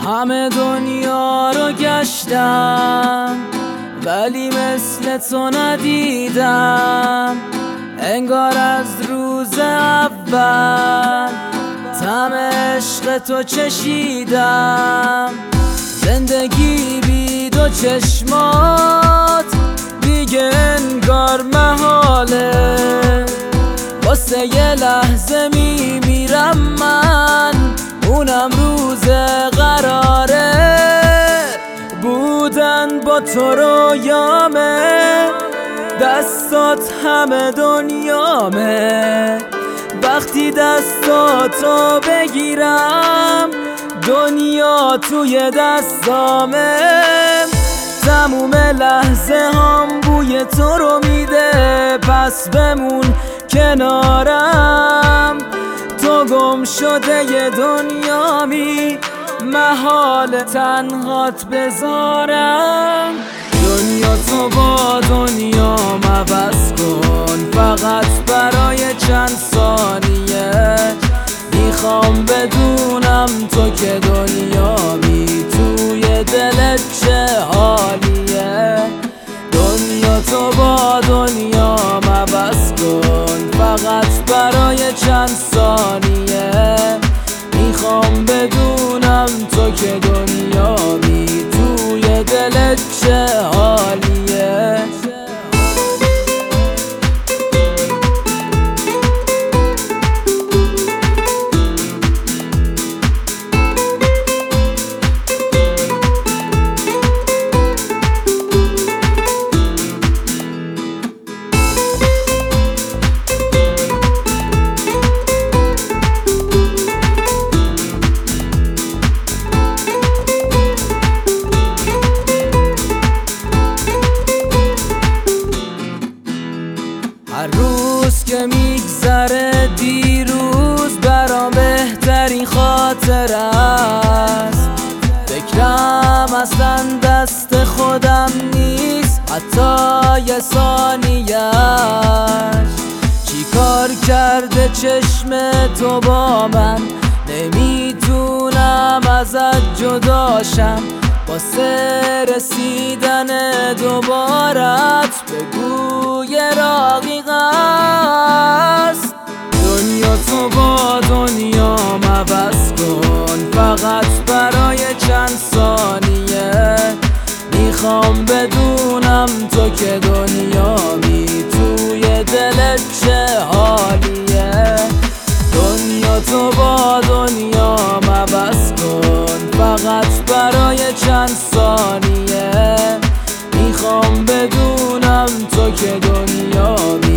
همه دنیا رو گشتم ولی مثل تو ندیدم. انگار از روز اول طعم عشق تو چشیدم. زندگی بی دو چشمات دیگه انگار محاله. واسه یه لحظه میمیرم من، اونم روز قراره بودن با تو رویامه. دستات همه دنیامه. وقتی دستاتو بگیرم دنیا توی دستامه. تموم لحظه هم بوی تو رو میده، پس بمون کنارم. تو گم شده ی دنیامی، محال تنهات بذارم. دنیا تو با دنیا عوض کن، فقط برای چند ثانیه. میخوام بدونم تو که دنیامی، توی دلت چه حالیه. دنیا تو با دنیا عوض کن، فقط برای چند ثانیه. میخوام بدونم تو که دنیامی، توی دلت چه حالیه. هر روز که میگذره دیروز برام بهترین خاطر است. فکرم اصلا دست خودم نیست، حتی یه ثانیه‌اش. چی کار کرده چشم تو با من، نمیتونم ازت جداشم. واسه رسیدن دوبارت بگو یه راقی است. دنیا تو با دنیا عوض کن، فقط برای چند ثانیه. میخوام بدونم تو که دنیامی، توی دلت چه حالیه. دنیا تو با دنیا عوض کن، فقط برای چند ثانیه. میخوام بدونم تو که دنیامی،